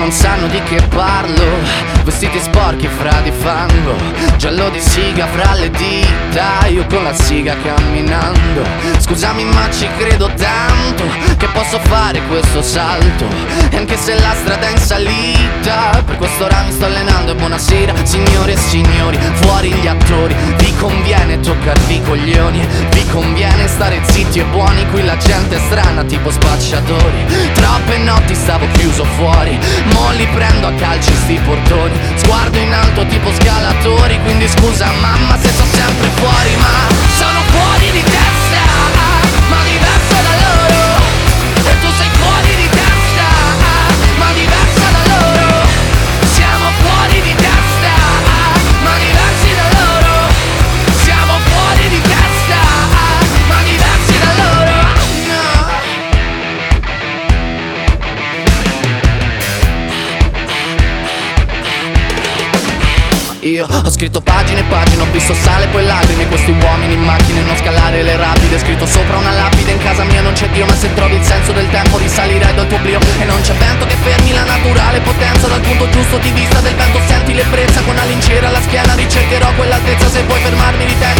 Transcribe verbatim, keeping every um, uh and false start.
non sanno di che parlo. Vestiti sporchi fra di fango, giallo di siga fra le dita, io con la siga camminando. Scusami ma ci credo tanto che posso fare questo salto, e anche se la strada è in salita, per quest'ora mi sto allenando. E buonasera signore e signori, fuori gli attori. Vi conviene toccarvi i coglioni, vi conviene stare zitti e buoni. Qui la gente è strana tipo spacciatori. Troppe notti stavo chiuso fuori, mo li prendo a calci sti portoni. Sguardo in alto tipo scalatori, quindi scusa mamma se sto sempre fuori, ma sono fuori di testa, ma diverso da loro. E tu sei fuori di testa, ma diversa da loro. Siamo fuori di testa, ma diversi da loro. Siamo fuori di testa, ma diversi da loro. Io ho scritto pagine e pagine, ho visto sale poi lacrime. Questi uomini in macchine, non scalare le rapide. Scritto sopra una lapide, in casa mia non c'è Dio. Ma se trovi il senso del tempo risalirai dal tuo oblio. E non c'è vento che fermi la naturale potenza. Dal punto giusto di vista del vento senti l'ebbrezza. Con la lincera alla schiena ricercherò quell'altezza. Se vuoi fermarmi ritendi